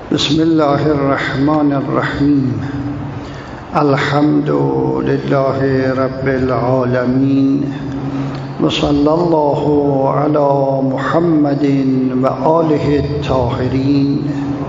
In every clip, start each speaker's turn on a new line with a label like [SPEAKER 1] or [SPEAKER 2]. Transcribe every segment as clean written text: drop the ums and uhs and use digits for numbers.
[SPEAKER 1] بسم الله الرحمن الرحیم. الحمد لله رب العالمین و صلی الله علی محمد و آله الطاهرین.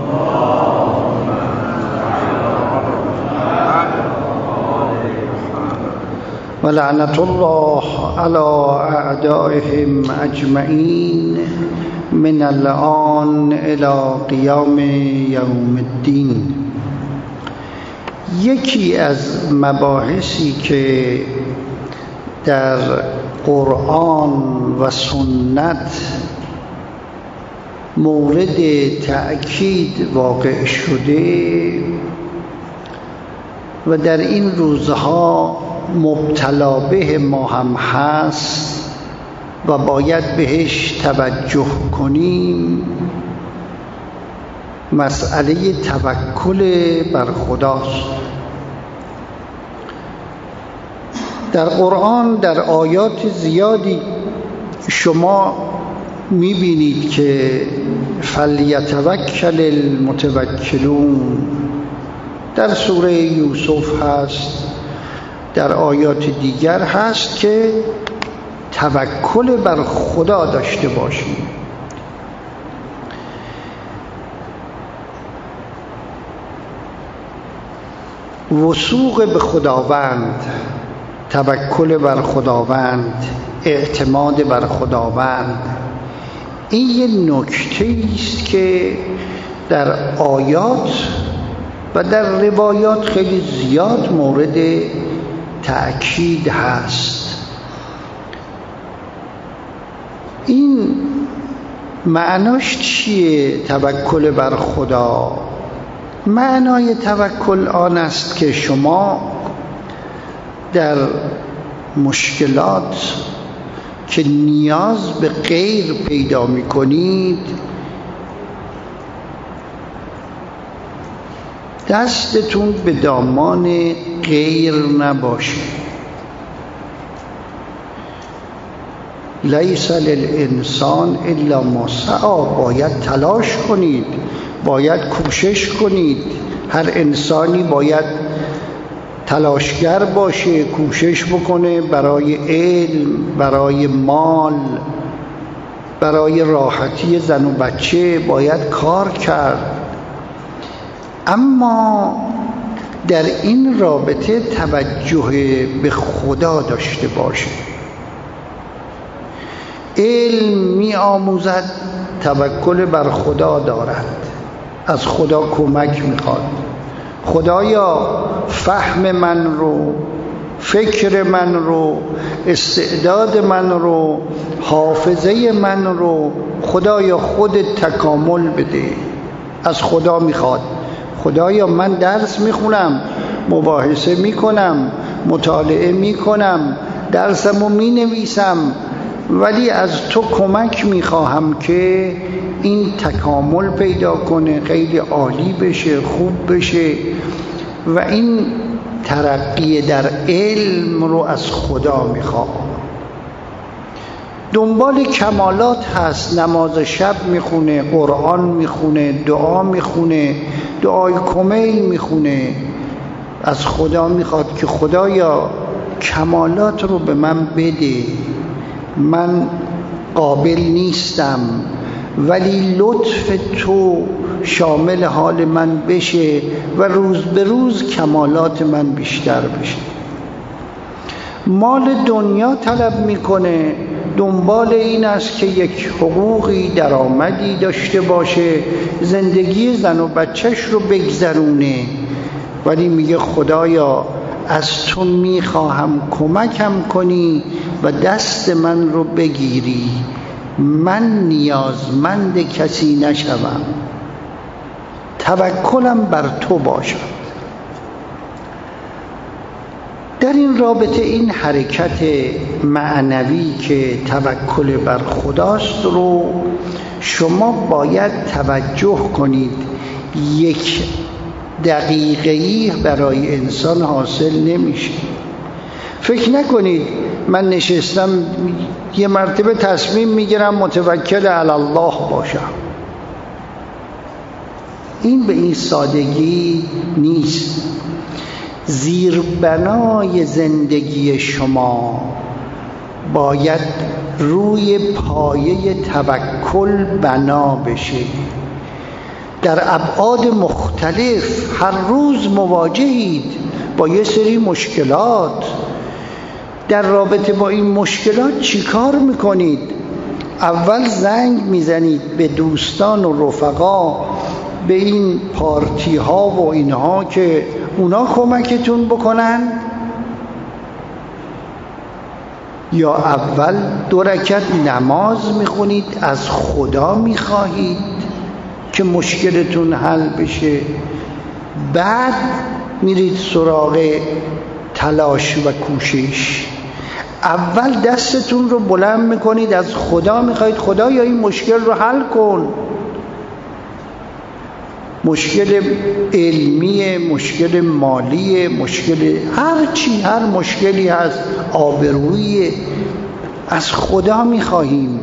[SPEAKER 1] و لعنت الله علی اعدائهم اجمعین من الآن الی قیام یوم الدین. یکی از مباحثی که در قرآن و سنت مورد تأکید واقع شده و در این روزها مبتلا به ما هم هست و باید بهش توجه کنیم، مسئله توکل بر خداست. در قرآن در آیات زیادی شما میبینید که فلیتوکل المتوکلون در سوره یوسف هست، در آیات دیگر هست که توکل بر خدا داشته باشیم. وثوق به خداوند، توکل بر خداوند، اعتماد بر خداوند، این یه نکته است که در آیات و در روایات خیلی زیاد مورد تأکید هست. این معناش چیه؟ توکل بر خدا. معنای توکل آن است که شما در مشکلات که نیاز به غیر پیدا می کنید دستتون به دامان غیر نباشه. لیس للانسان الا ما سعی. باید تلاش کنید، باید کوشش کنید. هر انسانی باید تلاشگر باشه، کوشش بکنه برای علم، برای مال، برای راحتی زن و بچه باید کار کرد. اما در این رابطه توجه به خدا داشته باشه. علم می آموزد، توکل بر خدا دارد، از خدا کمک میخواد. خدایا فهم من رو، فکر من رو، استعداد من رو، حافظه من رو خدایا خودت تکامل بده. از خدا میخواد. خدایا من درس میخونم، مباحثه میکنم، مطالعه میکنم، درسمو مینویسم، ولی از تو کمک میخواهم که این تکامل پیدا کنه، خیلی عالی بشه، خوب بشه. و این ترقی در علم رو از خدا میخوام. دنبال کمالات هست، نماز شب میخونه، قرآن میخونه، دعا میخونه، دعای کمیل میخونه. از خدا میخواد که خدایا کمالات رو به من بده. من قابل نیستم ولی لطف تو شامل حال من بشه و روز به روز کمالات من بیشتر بشه. مال دنیا طلب میکنه، دنبال این است که یک حقوقی، درآمدی داشته باشه، زندگی زن و بچهش رو بگذرونه، ولی میگه خدایا از تو میخواهم کمکم کنی و دست من رو بگیری، من نیازمند کسی نشوم، توکلم بر تو باشد. در این رابطه این حرکت معنوی که توکل بر خداست رو شما باید توجه کنید. یک دقیقه‌ای برای انسان حاصل نمیشه. فکر نکنید من نشستم یه مرتبه تصمیم میگیرم متوکل علی الله باشم. این به این سادگی نیست. زیربنای زندگی شما باید روی پایه توکل بنا بشه. در ابعاد مختلف هر روز مواجهید با یه سری مشکلات. در رابطه با این مشکلات چی کار میکنید؟ اول زنگ میزنید به دوستان و رفقا، به این پارتی ها و اینها که اونا کمکتون بکنن، یا اول 2 رکعت نماز میخونید، از خدا میخواهید که مشکلتون حل بشه، بعد میرید سراغ تلاش و کوشش. اول دستتون رو بلند میکنید، از خدا میخواید خدایا این مشکل رو حل کن. مشکل علمی، مشکل مالی، مشکل هر مشکلی هست، آبرویی، از خدا میخواهیم.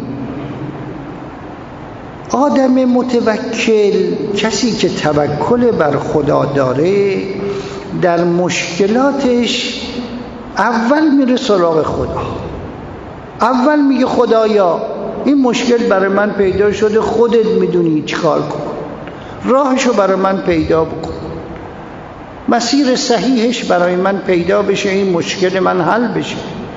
[SPEAKER 1] آدم متوکل، کسی که توکل بر خدا داره، در مشکلاتش اول میره سراغ خدا. اول میگه خدایا این مشکل برای من پیدا شده، خودت میدونی چیکار کن، راهشو برای من پیدا بکن، مسیر صحیحش برای من پیدا بشه، این مشکل من حل بشه.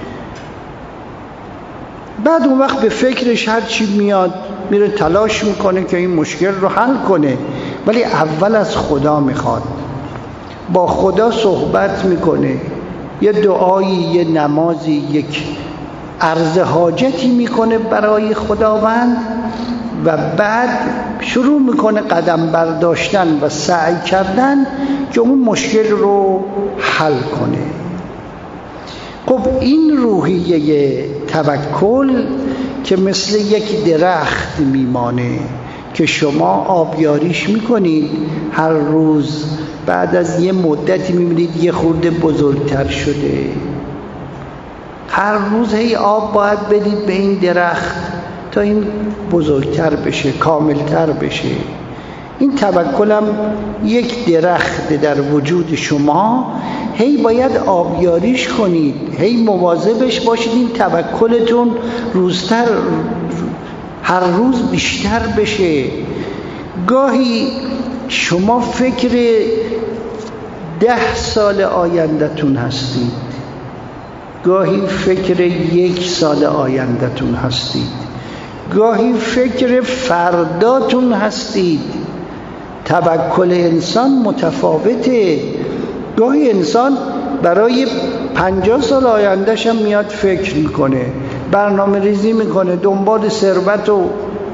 [SPEAKER 1] بعد اون وقت به فکرش هر چی میاد میره تلاش میکنه که این مشکل رو حل کنه، ولی اول از خدا میخواد، با خدا صحبت میکنه، یه دعایی، یه نمازی، یک عرض حاجتی میکنه برای خداوند و بعد شروع میکنه قدم برداشتن و سعی کردن که اون مشکل رو حل کنه. خب این روحیه توکل که مثل یک درخت میمانه که شما آبیاریش میکنید هر روز، بعد از یه مدتی میبینید یه خورده بزرگتر شده. هر روز هی آب باید بدید به این درخت تا این بزرگتر بشه، کاملتر بشه. این توکلم یک درخت در وجود شما، هی باید آبیاریش کنید، هی مواظبش باشید این توکلتون روزتر، هر روز بیشتر بشه. گاهی شما فکر 10 سال آینده‌تون هستید، گاهی فکر 1 سال آینده‌تون هستید، گاهی فکر فرداتون هستید. توکل انسان متفاوته. گاهی انسان برای 50 سال آیندهش هم میاد فکر میکنه، برنامه ریزی میکنه، دنبال ثروت و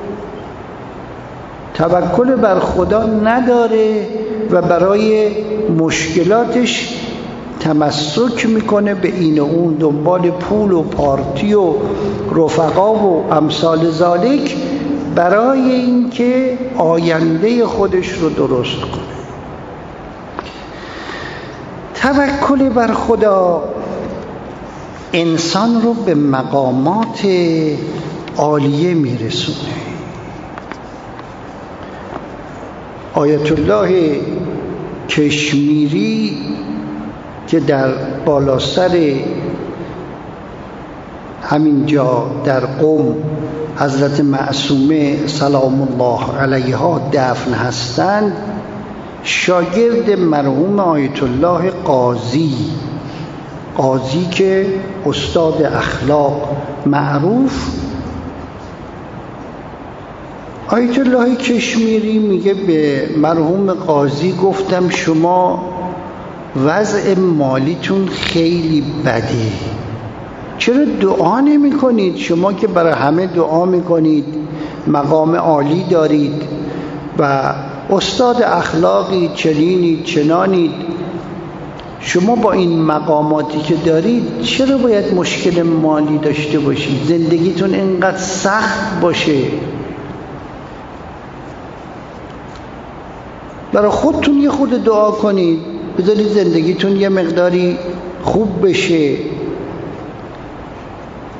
[SPEAKER 1] توکل بر خدا نداره و برای مشکلاتش تمسک میکنه به این و اون، دنبال پول و پارتی و رفقا و امثال ذالک، برای اینکه آینده خودش رو درست کنه. توکل بر خدا انسان رو به مقامات عالیه میرسونه. آیت الله کشمیری که در بالا سر همینجا در قم حضرت معصومه سلام الله علیها دفن هستند، شاگرد مرحوم آیت الله قاضی که استاد اخلاق معروف، آیت الله کشمیری میگه به مرحوم قاضی گفتم شما وضع مالیتون خیلی بده، چرا دعا نمی کنید؟ شما که برای همه دعا میکنید، مقام عالی دارید و استاد اخلاقی، چنینید چنانید، شما با این مقاماتی که دارید چرا باید مشکل مالی داشته باشید؟ زندگیتون اینقدر سخت باشه؟ برای خودتون یه خود دعا کنید، بذارید زندگیتون یه مقداری خوب بشه.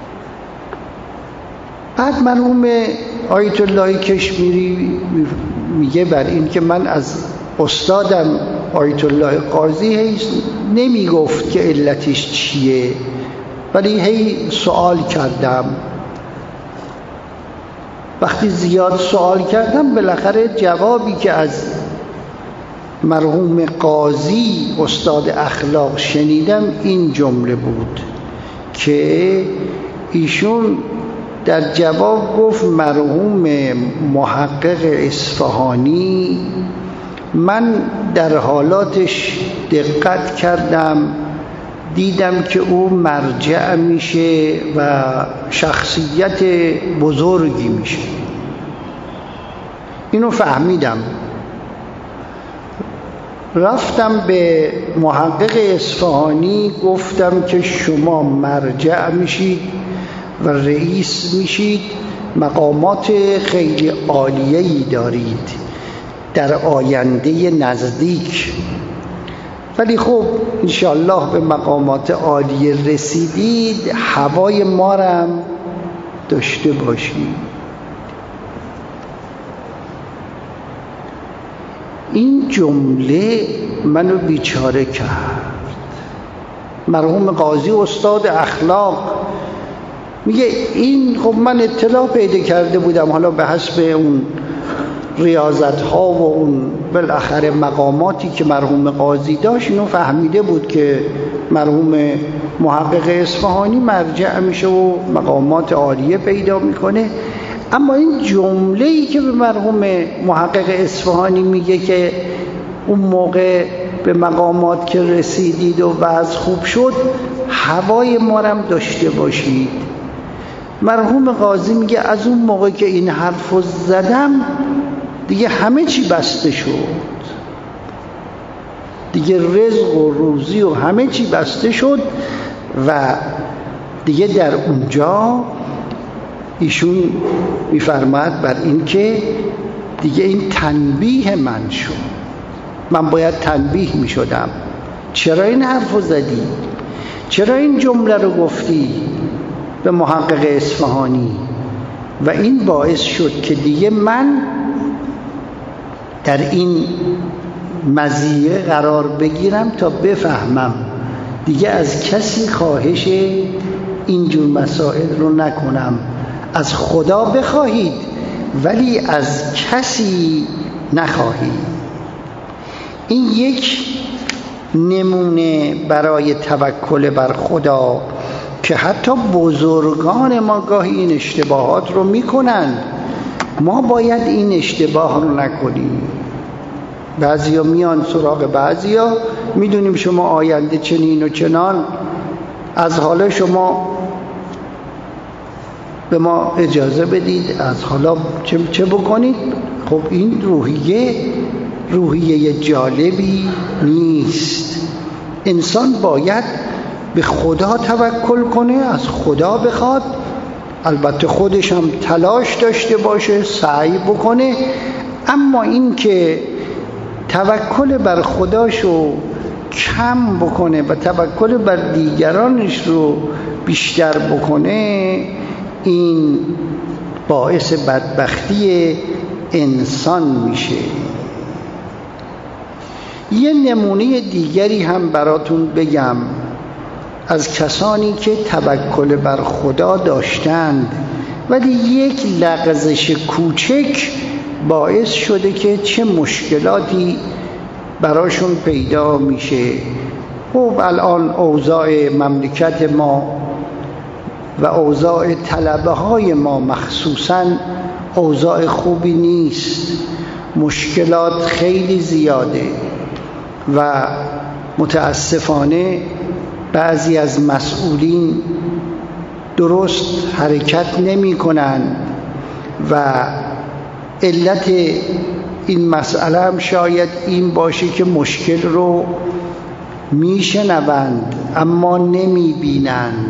[SPEAKER 1] بعد مرحوم آیت الله کشمیری میگه بر این که من از استادم آیت الله قاضی نمیگفت که علتش چیه، ولی هی سوال کردم. وقتی زیاد سوال کردم بالاخره جوابی که از مرحوم قاضی استاد اخلاق شنیدم این جمله بود که ایشون در جواب گفت مرحوم محقق اصفهانی من در حالاتش دقت کردم، دیدم که او مرجع میشه و شخصیت بزرگی میشه. اینو فهمیدم. رفتم به محقق اصفهانی گفتم که شما مرجع میشید و رئیس میشید، مقامات خیلی عالیه‌ای دارید در آینده نزدیک، ولی خب انشالله به مقامات عالیه رسیدید، هوای ما رم داشته باشید. این جمله منو بیچاره کرد. مرحوم قاضی استاد اخلاق میگه این، خب من اطلاع پیدا کرده بودم، حالا به حسب اون ریاضت ها و اون بالاخره مقاماتی که مرحوم قاضی داشت، اینو فهمیده بود که مرحوم محقق اصفهانی مرجع میشه و مقامات عالیه پیدا میکنه. اما این جمله‌ای که به مرحوم محقق اصفهانی میگه که اون موقع به مقامات که رسیدید و وضع خوب شد، هوای ما هم داشته باشید. مرحوم قاضی میگه از اون موقع که این حرفو زدم دیگه همه چی بسته شد، دیگه رزق و روزی و همه چی بسته شد و دیگه در اونجا ایشون میفرماد بر این که دیگه این تنبیه من شد، من باید تنبیه میشدم. چرا این حرفو زدی؟ چرا این جمله رو گفتی به محقق اصفهانی؟ و این باعث شد که دیگه من در این مزیه قرار بگیرم تا بفهمم دیگه از کسی خواهش اینجور مسائل رو نکنم. از خدا بخواهید ولی از کسی نخواهید. این یک نمونه برای توکل بر خدا که حتی بزرگان ما گاهی این اشتباهات رو میکنند. ما باید این اشتباه رو نکنیم. بعضیا میان سراغ بعضیا، میدونیم شما آینده چنین و چنان، از حالا شما به ما اجازه بدید از حالا چه بکنید. خب این روحیه جالبی نیست. انسان باید به خدا توکل کنه، از خدا بخواد، البته خودش هم تلاش داشته باشه، سعی بکنه، اما این که توکل بر خداشو کم بکنه و توکل بر دیگرانش رو بیشتر بکنه، این باعث بدبختی انسان میشه. یه نمونه دیگری هم براتون بگم از کسانی که توکل بر خدا داشتند ولی یک لغزش کوچک باعث شده که چه مشکلاتی براشون پیدا میشه. خب الان اوضاع مملکت ما و اوضاع طلبه های ما مخصوصاً اوضاع خوبی نیست، مشکلات خیلی زیاده و متاسفانه بعضی از مسئولین درست حرکت نمی کنند و علت این مسئله هم شاید این باشه که مشکل رو میشنوند اما نمی بینند.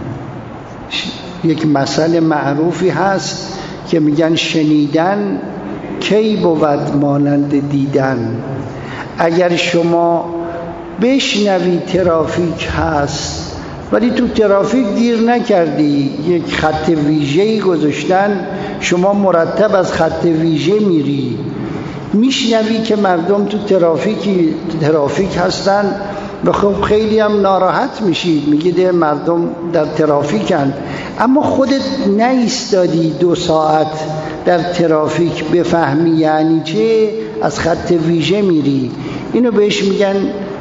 [SPEAKER 1] یک مسئله معروفی هست که میگن شنیدن کی بود مانند دیدن. اگر شما بشنوی ترافیک هست ولی تو ترافیک گیر نکردی، یک خط ویژه‌ای گذاشتن، شما مرتب از خط ویژه میری، میشنوی که مردم تو ترافیک هستن و خب خیلی هم ناراحت میشید، میگید مردم در ترافیکن، اما خودت نایستادی 2 ساعت در ترافیک بفهمی یعنی چه، از خط ویژه میری. اینو بهش میگن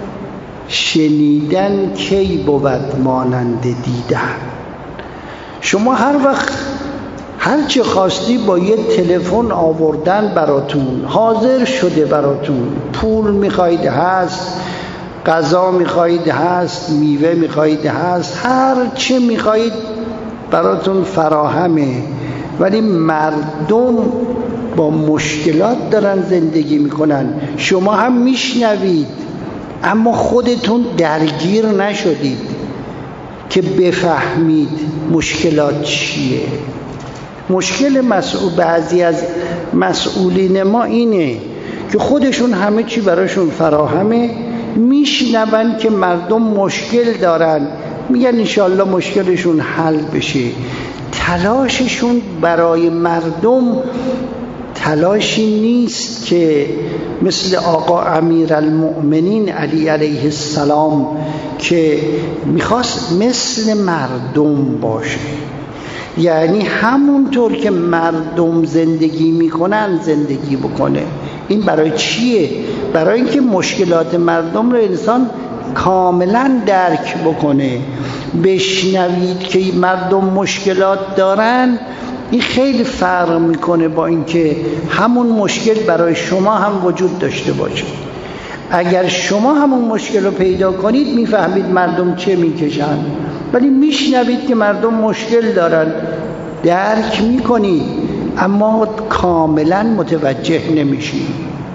[SPEAKER 1] شنیدن کی بود مانند دیدن. شما هر وقت هر چه خواستی با یه تلفن آوردن براتون، حاضر شده براتون، پول میخواید هست، غذا میخواید هست، میوه میخواید هست، هر چه میخواید براتون فراهمه. ولی مردم با مشکلات دارن زندگی میکنن، شما هم میشنوید اما خودتون درگیر نشدید که بفهمید مشکلات چیه. مشکل بعضی از مسئولین ما اینه که خودشون همه چی براشون فراهمه، میشنون که مردم مشکل دارن، میگن انشالله مشکلشون حل بشه. تلاششون برای مردم تلاشی نیست که مثل آقا امیرالمؤمنین علی علیه السلام که میخواست مثل مردم باشه، یعنی همونطور که مردم زندگی میکنن زندگی بکنه. این برای چیه؟ برای اینکه مشکلات مردم رو انسان کاملا درک بکنه. بشنوید که مردم مشکلات دارن، این خیلی فرق میکنه با اینکه همون مشکل برای شما هم وجود داشته باشه. اگر شما همون مشکل رو پیدا کنید میفهمید مردم چه میکشن، ولی میشنوید که مردم مشکل دارن، درک میکنید اما کاملا متوجه نمیشید.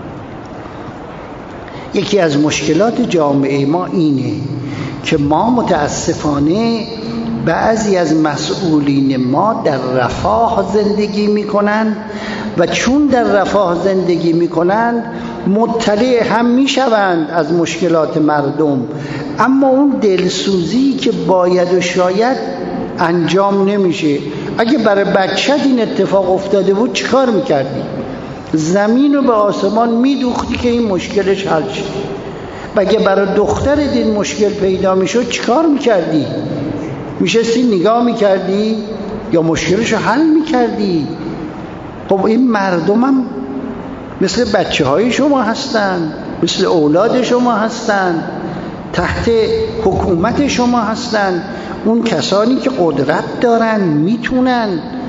[SPEAKER 1] یکی از مشکلات جامعه ما اینه که ما متاسفانه بعضی از مسئولین ما در رفاه زندگی میکنن و چون در رفاه زندگی میکنن مطلع هم میشوند از مشکلات مردم، اما اون دلسوزی که باید و شاید انجام نمیشه. اگه برای بچت این اتفاق افتاده بود چیکار میکردی؟ زمین رو به آسمان میدوختی که این مشکلش حل شه. و اگه برای دخترت این مشکل پیدا میشد چیکار میکردی؟ میشستی نگاه میکردی یا مشکلش رو حل میکردی؟ خب این مردم هم مثل بچه های شما هستن، مثل اولاد شما هستن، تحت حکومت شما هستن. اون کسانی که قدرت دارن میتونن،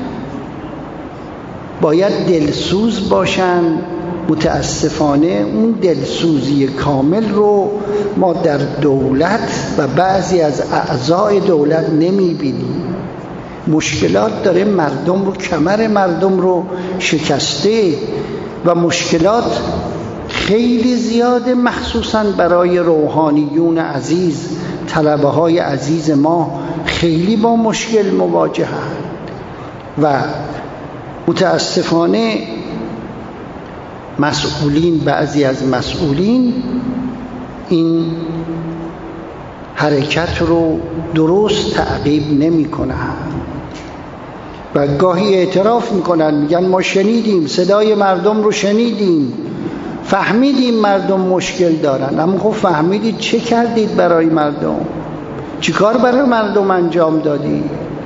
[SPEAKER 1] باید دلسوز باشن. متاسفانه اون دلسوزی کامل رو ما در دولت و بعضی از اعضای دولت نمیبینیم. مشکلات داره مردم رو، کمر مردم رو شکسته و مشکلات خیلی زیاده، مخصوصا برای روحانیون عزیز. طلبه های عزیز ما خیلی با مشکل مواجهند و متاسفانه مسئولین، بعضی از مسئولین این حرکت رو درست تعقیب نمی کنند و گاهی اعتراف میکنن، میگن ما شنیدیم، صدای مردم رو شنیدیم، فهمیدیم مردم مشکل دارن. اما خب فهمیدید چه کردید برای مردم؟ چی کار برای مردم انجام دادید؟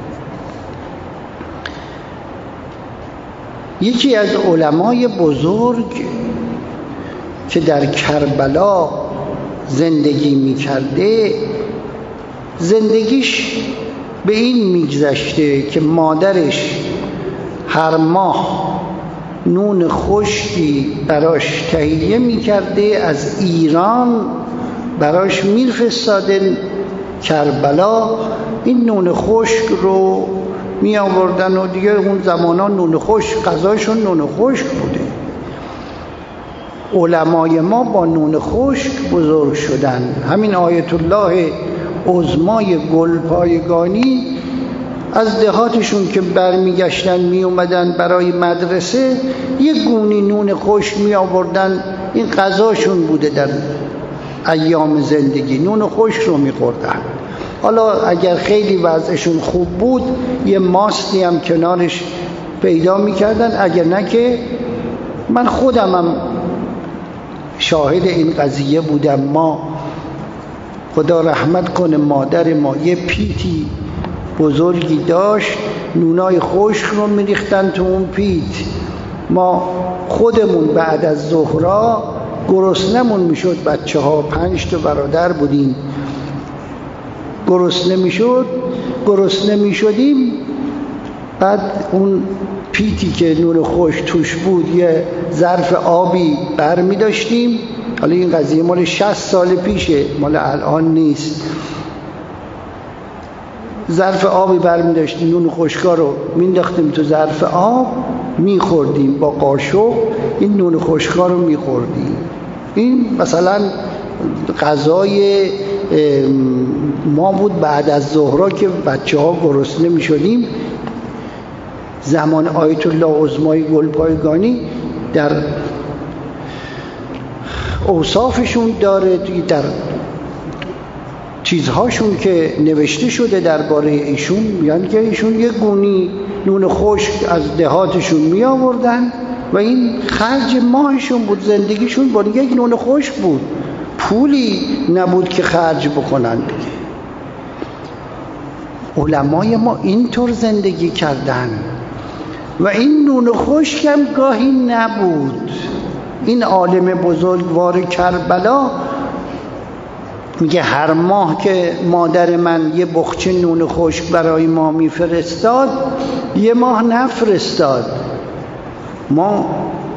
[SPEAKER 1] یکی از علمای بزرگ که در کربلا زندگی میکرده، زندگیش به این میگذشته که مادرش هر ماه نون خشکی براش تهیه میکرده، از ایران براش میرفرستادن کربلا. این نون خشک رو می آوردن و دیگه اون زمانا نون خشک غذاشون نون خشک بوده. علمای ما با نون خشک بزرگ شدن. همین آیت الله عظمای گلپایگانی از دهاتشون که برمیگشتن می اومدن برای مدرسه، یک گونی نون خشک می آوردن، این غذاشون بوده در ایام زندگی، نون خشک رو می خوردن. حالا اگر خیلی وضعشون خوب بود یه ماستی هم کنارش پیدا میکردن، اگر نه که من خودمم شاهد این قضیه بودم. ما خدا رحمت کنه مادر ما یه پیتی بزرگی داشت، نونای خشک رو میریختن تو اون پیت. ما خودمون بعد از ظهرا گرسنمون میشد، بچه ها 5 تا برادر بودیم، گرسنه میشدیم. بعد اون پیتی که نون خشک توش بود یه ظرف آبی برمی داشتیم. حالا این قضیه مال 60 سال پیشه، مال الان نیست. ظرف آبی برمی داشتیم، نون خشکا رو مینداختیم تو ظرف آب، میخوردیم با قاشق. این نون خشکا رو میخوردیم. این مثلا غذای ما بود بعد از ظهرا که بچه ها گرسنه می شدیم. زمان آیت الله عظمای گلپایگانی در اوصافشون داره، در چیزهاشون که نوشته شده درباره ایشون، یعنی که ایشون یک گونی نون خشک از دهاتشون می آوردن و این خرج ماهشون بود، زندگیشون با یک نون خشک بود، پولی نبود که خرج بکنن دیگه. علمای ما اینطور زندگی کردن و این نون خشک هم گاهی نبود. این عالم بزرگوار کربلا میگه هر ماه که مادر من یه بخچه نون خشک برای ما میفرستاد، یه ماه نفرستاد. ما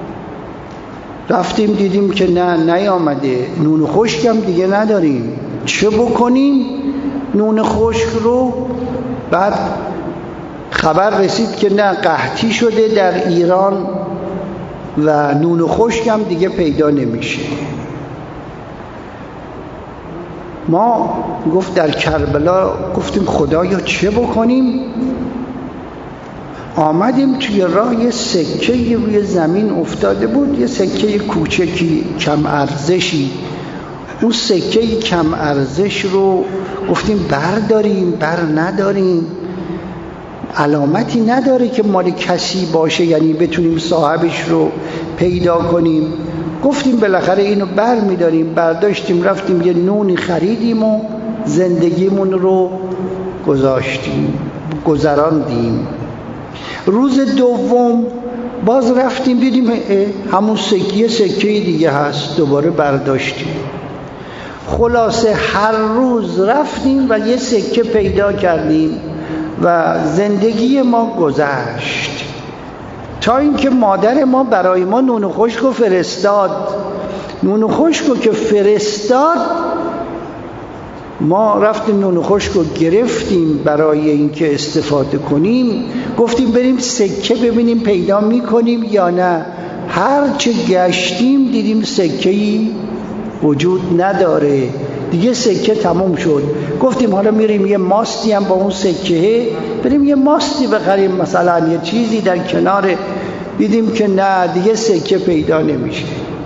[SPEAKER 1] رفتیم دیدیم که نه نیامده، نون خشک هم دیگه نداریم، چه بکنیم نون خشک رو؟ بعد خبر رسید که نه، قحطی شده در ایران و نون خشک هم دیگه پیدا نمیشه. ما گفت در کربلا گفتیم خدایا چه بکنیم؟ آمدیم توی راه، یه سکه روی زمین افتاده بود، یه سکه کوچکی کم ارزشی. اون سکه کم ارزش رو گفتیم برداریم، بر نداریم، علامتی نداره که مال کسی باشه، یعنی بتونیم صاحبش رو پیدا کنیم. گفتیم بالاخره اینو بر میداریم. برداشتیم رفتیم یه نونی خریدیم و زندگیمون رو گذراندیم. روز دوم باز رفتیم دیدیم همون سکه دیگه هست، دوباره برداشتیم. خلاصه هر روز رفتیم و یه سکه پیدا کردیم و زندگی ما گذشت تا اینکه مادر ما برای ما نون خشک رو فرستاد. نون خشک رو که فرستاد ما رفتیم نون خشک رو گرفتیم برای اینکه استفاده کنیم. گفتیم بریم سکه ببینیم پیدا میکنیم یا نه. هرچه گشتیم دیدیم سکه‌ای وجود نداره، دیگه سکه تموم شد. گفتیم حالا میریم یه ماستی هم با اون سکه، بریم یه ماستی بخریم، مثلا یه چیزی در کنار. دیدیم که نه، دیگه سکه پیدا نمیشه.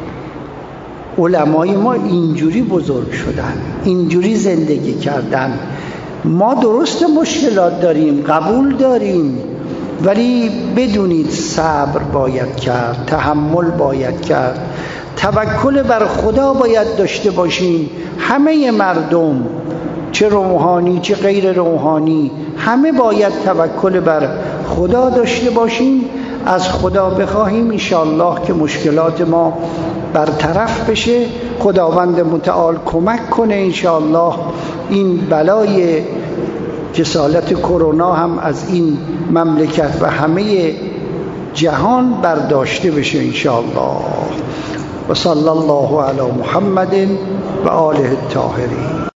[SPEAKER 1] علمای ما اینجوری بزرگ شدن، اینجوری زندگی کردن. ما درست مشکلات داریم، قبول داریم، ولی بدونید صبر باید کرد، تحمل باید کرد، توکل بر خدا باید داشته باشیم. همه مردم، چه روحانی چه غیر روحانی، همه باید توکل بر خدا داشته باشیم. از خدا بخواهیم انشاءالله که مشکلات ما برطرف بشه. خداوند متعال کمک کنه انشاءالله این بلای جسالت کرونا هم از این مملکت و همه جهان برداشته بشه انشاءالله. و صلی الله علی محمد و آله الطاهرین.